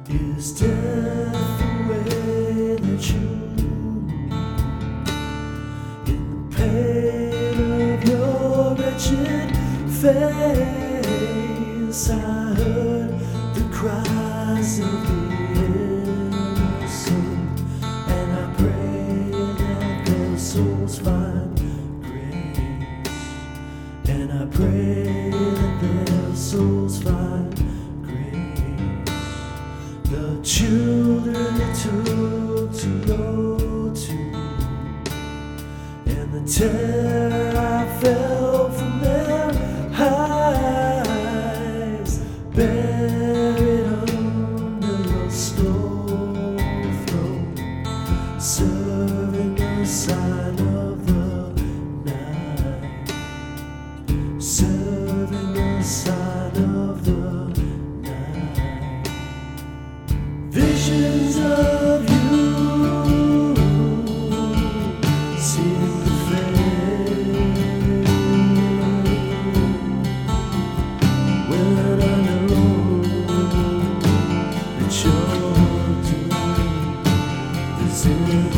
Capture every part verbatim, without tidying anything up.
Is death the way that you move? In the pain of your wretched face, I heard the cries of the innocent, and I pray that their souls find grace, and I pray that their souls find grace. The children you took to go to, and the terror I felt from their eyes, buried under your stone throne, serving the sign of the night, serving the sign of the night. Visions of you seem to fade when I know that your doom is in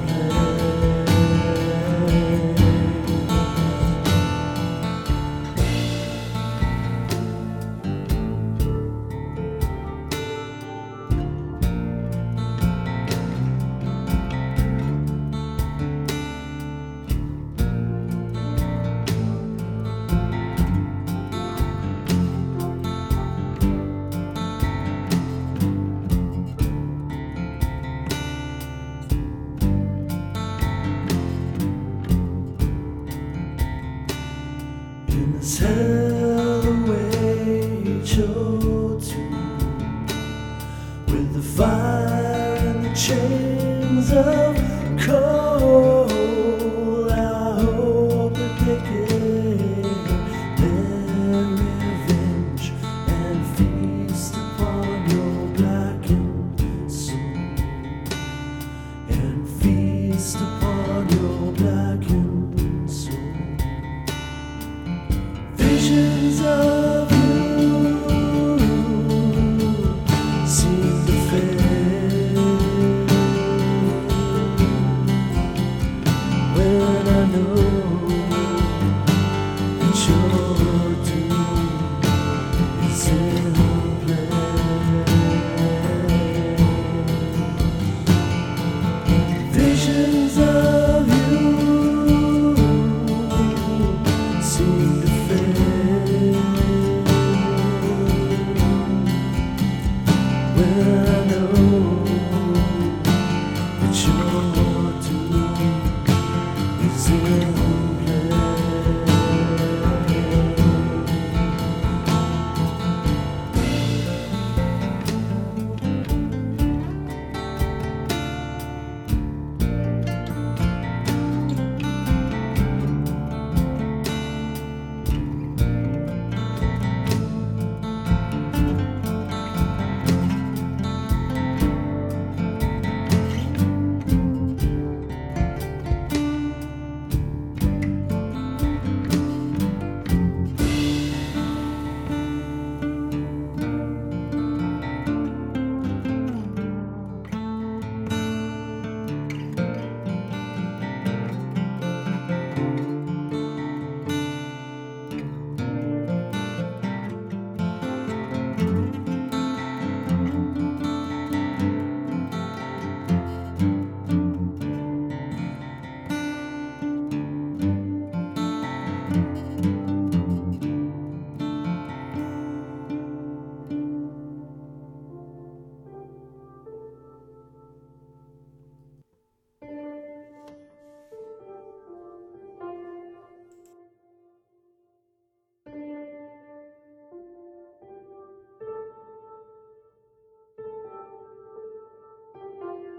in this hell away you chose to, with the fire and the chains of coal. I hope that they get their revenge and feast upon your blackened soul, and feast upon your blackened soul. Visions of you seem to fade when I know that your doom is in play. Visions of you seem to fade when I know